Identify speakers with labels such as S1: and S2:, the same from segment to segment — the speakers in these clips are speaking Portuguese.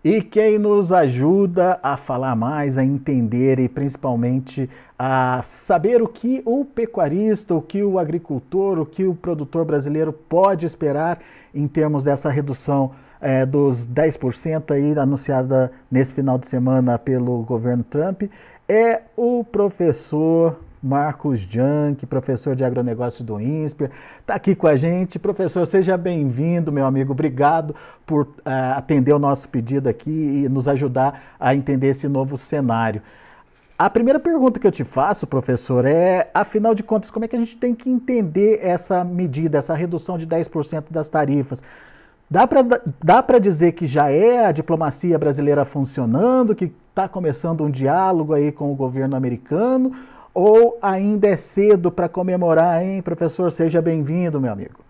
S1: E quem nos ajuda a falar mais, a entender e principalmente a saber o que o pecuarista, o que o agricultor, o que o produtor brasileiro pode esperar em termos dessa redução dos 10% aí anunciada nesse final de semana pelo governo Trump, é o professor Marcos Janck, professor de agronegócio do INSPER, está aqui com a gente. Professor, seja bem-vindo, meu amigo. Obrigado por atender o nosso pedido aqui e nos ajudar a entender esse novo cenário. A primeira pergunta que eu te faço, professor, é, afinal de contas, como é que a gente tem que entender essa medida, essa redução de 10% das tarifas? Dá para dizer que já é a diplomacia brasileira funcionando, que está começando um diálogo aí com o governo americano, ou ainda é cedo para comemorar, hein, professor? Seja bem-vindo, meu amigo.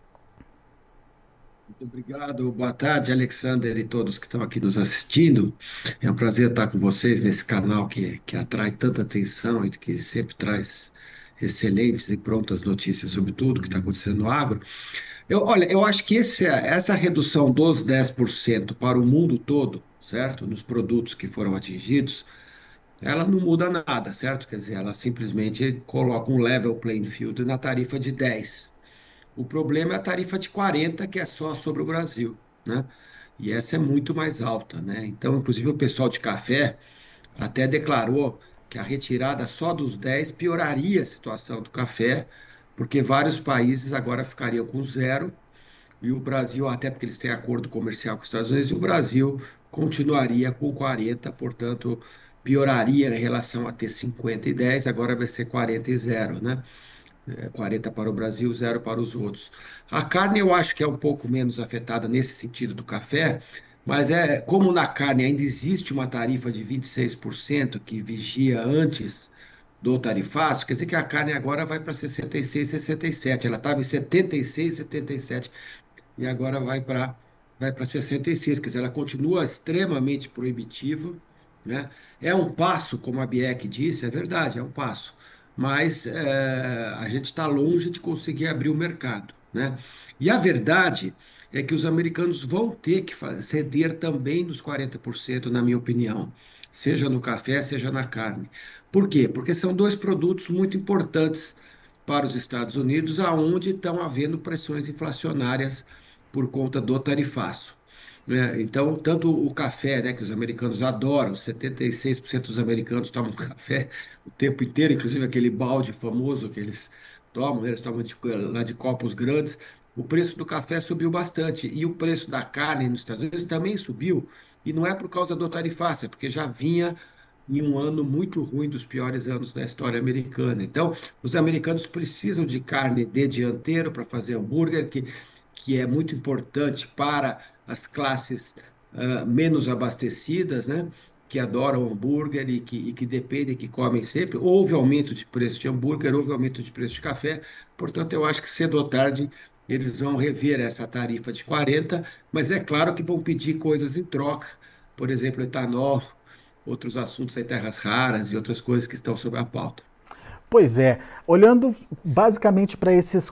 S2: Muito obrigado. Boa tarde, Alexander e todos que estão aqui nos assistindo. É um prazer estar com vocês nesse canal que atrai tanta atenção e que sempre traz excelentes e prontas notícias sobre tudo que está acontecendo no agro. Olha, eu acho que essa redução dos 10% para o mundo todo, certo? Nos produtos que foram atingidos, ela não muda nada, certo? Quer dizer, ela simplesmente coloca um level playing field na tarifa de 10. O problema é a tarifa de 40, que é só sobre o Brasil, né? E essa é muito mais alta, né? Então, inclusive, o pessoal de café até declarou que a retirada só dos 10 pioraria a situação do café, porque vários países agora ficariam com zero, e o Brasil, até porque eles têm acordo comercial com os Estados Unidos, e o Brasil continuaria com 40, portanto, pioraria em relação a ter 50 e 10, agora vai ser 40 e zero, né? 40 para o Brasil, zero para os outros. A carne eu acho que é um pouco menos afetada nesse sentido do café, mas é como na carne ainda existe uma tarifa de 26% que vigia antes do tarifaço, quer dizer que a carne agora vai para 66, 67. Ela estava em 76, 77 e agora vai para 66, quer dizer, ela continua extremamente proibitiva, né? É um passo, como a Bieck disse, é verdade, é um passo, mas a gente está longe de conseguir abrir o mercado, né? E a verdade é que os americanos vão ter que ceder também nos 40%, na minha opinião, seja no café, seja na carne. Por quê? Porque são dois produtos muito importantes para os Estados Unidos, aonde estão havendo pressões inflacionárias por conta do tarifaço, né? Então, tanto o café, né, que os americanos adoram, 76% dos americanos tomam café o tempo inteiro, inclusive aquele balde famoso que eles tomam, né, eles tomam lá de copos grandes. O preço do café subiu bastante e o preço da carne nos Estados Unidos também subiu, e não é por causa do tarifaço, é porque já vinha em um ano muito ruim, dos piores anos da história americana. Então, os americanos precisam de carne de dianteiro para fazer hambúrguer, que é muito importante para as classes menos abastecidas, né? Que adoram hambúrguer e que dependem, que comem sempre. Houve aumento de preço de hambúrguer, houve aumento de preço de café, portanto, eu acho que cedo ou tarde eles vão rever essa tarifa de 40, mas é claro que vão pedir coisas em troca, por exemplo, etanol, outros assuntos aí, terras raras e outras coisas que estão sobre a pauta.
S1: Pois é, olhando basicamente para esses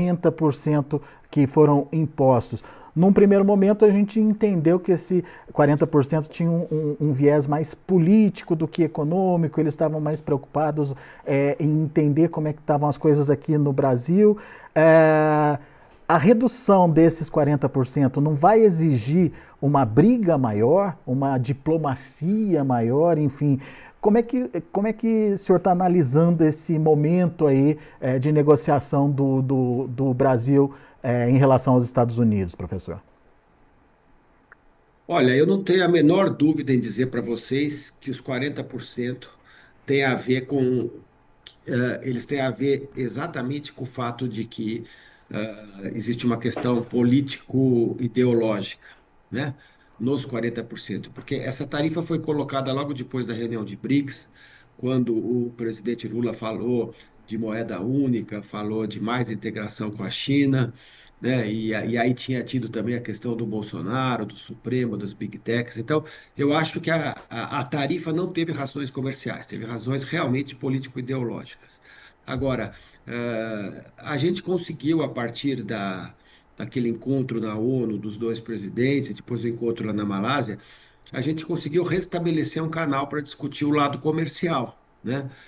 S1: 40% que foram impostos, num primeiro momento a gente entendeu que esse 40% tinha um viés mais político do que econômico, eles estavam mais preocupados em entender como é que estavam as coisas aqui no Brasil. A redução desses 40% não vai exigir uma briga maior, uma diplomacia maior, enfim. Como é que o senhor está analisando esse momento aí de negociação do Brasil em relação aos Estados Unidos, professor?
S2: Olha, eu não tenho a menor dúvida em dizer para vocês que os 40% tem a ver com, eles têm a ver exatamente com o fato de que existe uma questão político-ideológica, né? Nos 40%, porque essa tarifa foi colocada logo depois da reunião de BRICS, quando o presidente Lula falou de moeda única, falou de mais integração com a China, né? E aí tinha tido também a questão do Bolsonaro, do Supremo, das Big Techs. Então, eu acho que a tarifa não teve razões comerciais, teve razões realmente político-ideológicas. Agora, a gente conseguiu, a partir daquele encontro na ONU dos dois presidentes, depois do encontro lá na Malásia, a gente conseguiu restabelecer um canal para discutir o lado comercial, né?